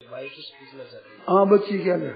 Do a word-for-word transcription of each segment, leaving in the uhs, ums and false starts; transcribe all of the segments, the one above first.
भाई कुछ पूछना चाहती है। हाँ बच्ची क्या है?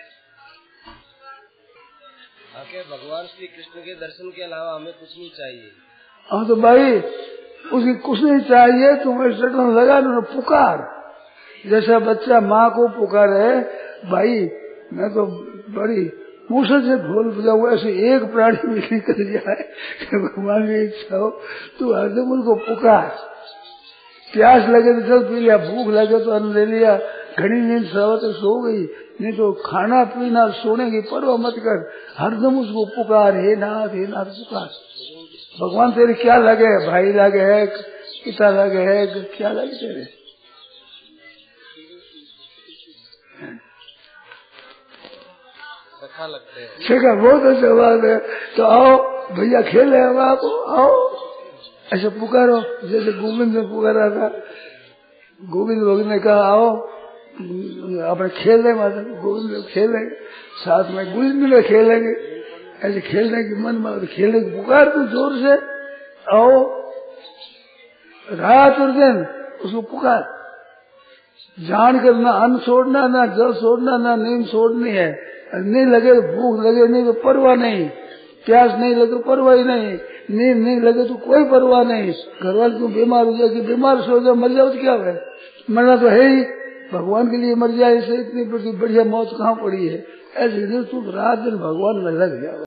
आके भगवान श्री कृष्ण के दर्शन के अलावा हमें कुछ नहीं चाहिए। हाँ तो भाई उसकी कुछ नहीं चाहिए, तुम्हें शटन लगा ना पुकार, जैसा बच्चा माँ को पुकारे भाई मैं तो बड़ी मुश्किल से ढोल बजाऊँ, ऐसे एक प्राणी भी निकल जाए भगवान की इच्छा हो तो हरदम उनको पुकार। प्यास लगे तो जल पी लिया, भूख लगे तो अन्न ले लिया, घड़ी नींद सवा तो सो गई, नहीं तो खाना पीना सोने की परवाह मत कर, हरदम उसको पुकार, हे नाथ हे नाथ पुकार। भगवान तेरे क्या लगे, भाई लगे है, पिता लगे है, क्या लगे तेरे? अच्छा लगते हैं। शेखर बहुत अच्छा बात है। तो आओ भैया खेले हम, आप आओ ऐसे पुकारो जैसे गोविंद ने पुकारा था। गोविंद भगत ने कहा आओ अपने खेलने माता, गोविंद खेलेंगे साथ में, गोविंद में खेलेंगे, ऐसे खेलने की मन में खेलने की पुकार तू जोर से, आओ रात और दिन उसको पुकार, जान कर ना अन्न छोड़ना, ना जल छोड़ना, ना नींद छोड़नी है। नहीं लगे तो भूख लगे नहीं तो परवाह नहीं, प्यास नहीं लगे तो परवाह ही नहीं, नींद नहीं लगे तो कोई परवाह नहीं। घर वाले क्यों बीमार हो जाए कि बीमार सो जाओ मर जाओ तो क्या है, मरना तो है ही, भगवान के लिए मर जाए, इसे इतनी बढ़िया मौत कहाँ पड़ी है। ऐसे तू रात दिन भगवान में लग जाओ।